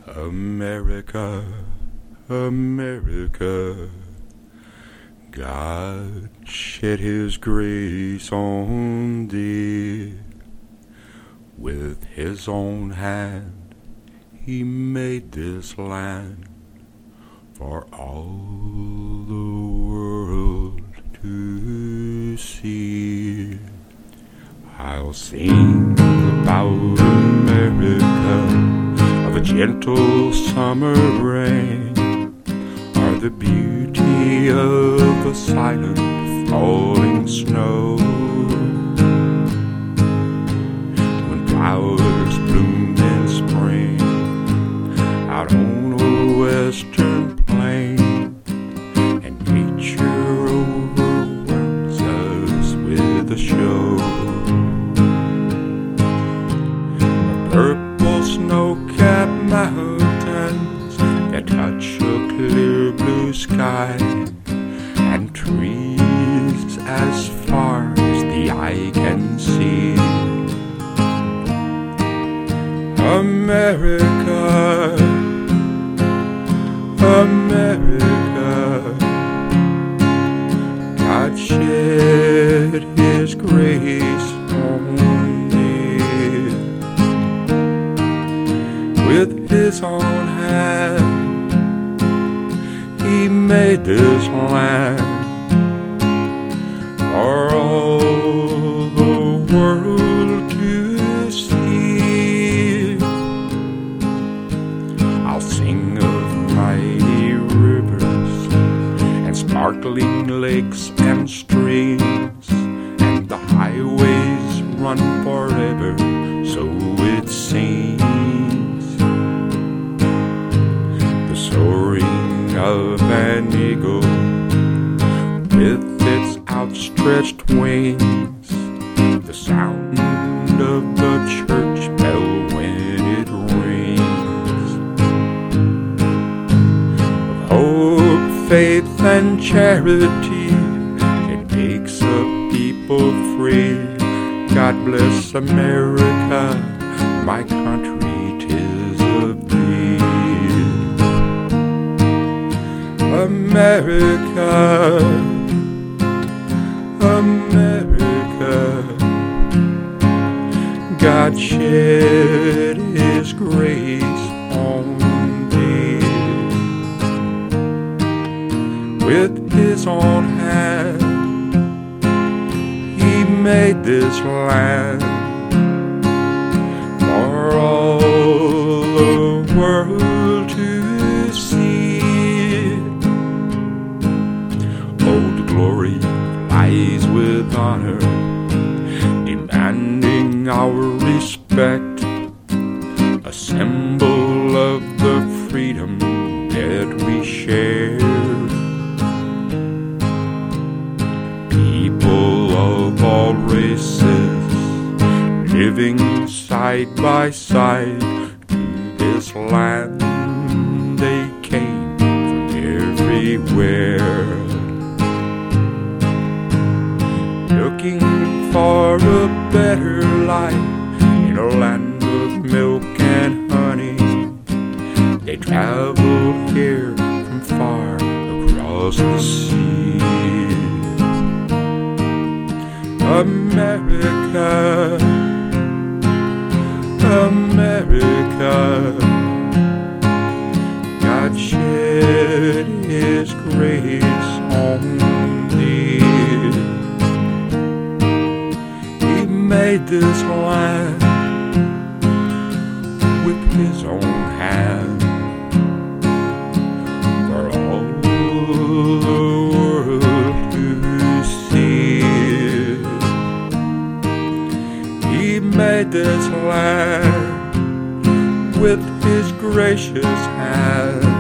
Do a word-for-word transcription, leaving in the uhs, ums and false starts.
America, America, God shed his grace on thee. With his own hand he made this land for all the world to see. I'll sing about America, of a gentle summer rain, or the beauty of the silent falling snow. When flowers bloom in spring out on a western plain, and nature overwhelms us with a show. Purple snow-capped mountains that touch a clear blue sky, and trees as far as the eye can see. America, America, God shed his grace on thee. With his own hand he made this land for all the world to see. I'll sing of mighty rivers and sparkling lakes and streams, and the highways run forever, so it seems. Soaring of an eagle with its outstretched wings, the sound of the church bell when it rings, of hope, faith, and charity, it makes a people free. God bless America, my country, 'tis of thee. America, America, God shed his grace on thee. With his own hand he made this land for all the world to see. Glory lies with honor, demanding our respect, a symbol of the freedom that we share. People of all races living side by side to this land, they came from everywhere, looking for a better life in a land of milk and honey. They traveled here from far across the sea. America, America, God shed his grace on thee. Made this land with his own hand for all the world to see. He made this land with his gracious hand